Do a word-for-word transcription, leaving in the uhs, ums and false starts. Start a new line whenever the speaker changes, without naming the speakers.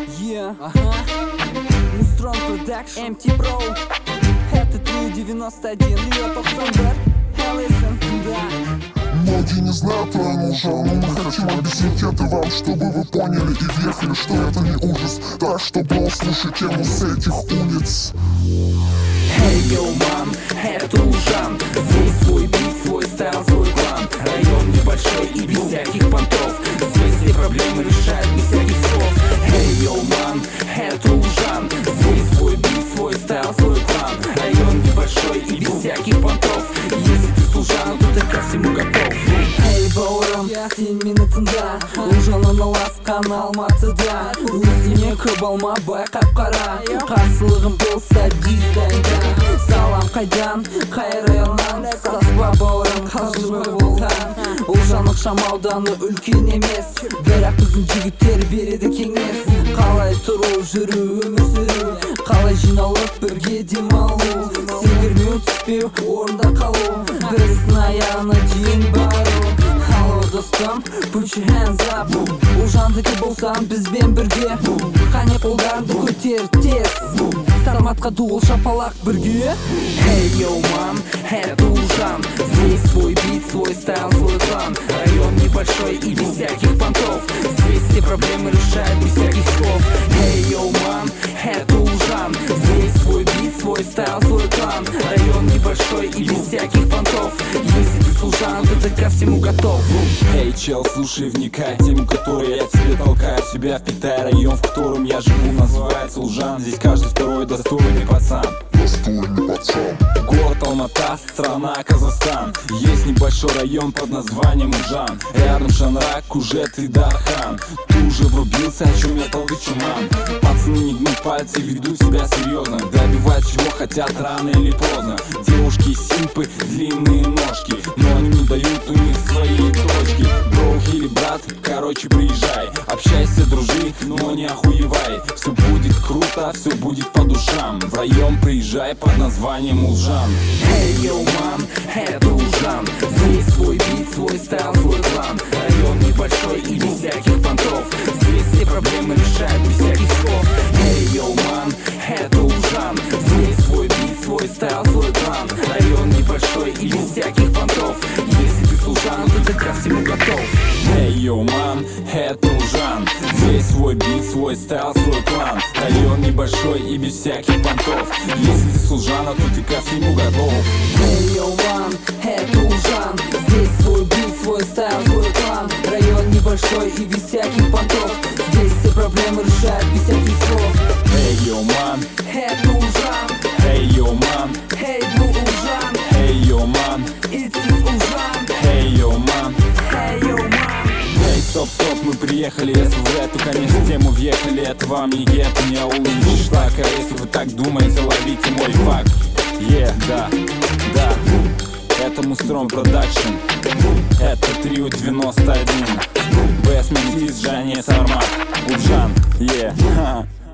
Yeah, ага. Мустрон Продакшн, эм ти Pro. Это Трио девяносто один. Трио Токсонбер, Хеллисен, да.
Многие не знают про нужен, но мы хотим объяснить это вам, чтобы вы поняли и въехали, что это не ужас. Так что, бро, слушай тему с этих улиц.
Эй, йоу, мам, это Ужан. Здесь свой бит, свой стайл, свой клан. Район небольшой и без всяких понтов. Здесь все проблемы решают без всяких слов. Эй, йоу, мам, это Ужан. Здесь свой бит, свой стайл, свой клан. Район небольшой и без всяких понтов. Если ты служан, то ты ко всему готов. Эй, бауырым, сен мені тыңда. Ужаннан аласқан Алматыда. Өзіңе көп алма байқап-қара. Қарсылығым болса диздайда. Салам қайдан, қай районнан. Саспа бауырым, қалжырма болған. Ужан ықшам ауданы үлкен емес, бірақ біздің жігіттер береді кеңес. Қалай тұру, жүру, өмір сүру, қалай жиналып бірге демалу. Сендермеу, түспеу, орында қалу, бір істің аяғына дейін бару. Алло достым, put your hands up. Ужандыкі болсаң бізбен бірге. Қане қолдарыңды көтер тез, Сарматқа дуыл шапалақ бірге. Эй, йоу, мам, это Ужан. Здесь свой бит, свой стайл, свой клан. Район небольшой и без всяких понтов. Здесь все проблемы решают без всяких слов. Эй, йоу, мам, это Ужан. Здесь свой бит, свой стайл, свой клан. Район небольшой и без всяких понтов. Если ты служан, то ты ко всему готов.
Эй, чел, слушай, вникай. Тему, которую я тебе толкаю, в себя впитай. Район, в котором я живу, называется Ужан. Здесь каждый второй достойный пацан.
Достойный пацан.
Город Алмата, страна Казахстан. Есть небольшой район под названием Ужан. Рядом Шанрак, Кужет и Дархан. Ты уже врубился, о чем я толдычу, мам. Пацаны не гнут пальцы, ведут себя серьезно. Добивать чего хотят рано или поздно. Девушки симпы, длинные ножки, но они не дают у них свои точки. Бро или брат, короче приезжай. Общайся, дружи, но не охуевай. Все будет круто, все будет по душам. В район приезжай под названием Ужан.
Эй, йоу, мам, это Ужан. Здесь свой бит, свой стайл, свой клан. Район небольшой и без всяких понтов. Здесь все проблемы решают без всяких слов. Эй, йоу, мам, это Ужан. Здесь свой бит, свой стайл, свой клан. Район небольшой и без всяких понтов. Если ты служан, то ты ко всему готов.
Эй, йоу, ман, это Ужан. Здесь свой бит, свой стайл, свой клан. Район небольшой и без всяких понтов. Если ты служана, то ты ко всему готов.
Эй, йоу, ман, это Ужан. Здесь свой бит, свой стайл, свой клан. Район небольшой и без всяких понтов. Здесь все проблемы решают без всяких слов.
Эй, йоу, ман,
это Ужан.
эй, йоу, ман,
Эй, бу, Ужан.
эй, йоу, ман,
It's is Ужан.
эй, йоу, ман.
Эй, йоу, ман.
Эй, стоп, стоп, мы приехали, если в эту, конечно, тему въехали. Это вам не гетто, не аул, не шлак. А если вы так думаете, ловите мой факт. Е, да, да. Это Мустрон Продакшн. Это Трио девяносто один. Бэс Ментис, Жанни Сармат, Ужан. Е, ха.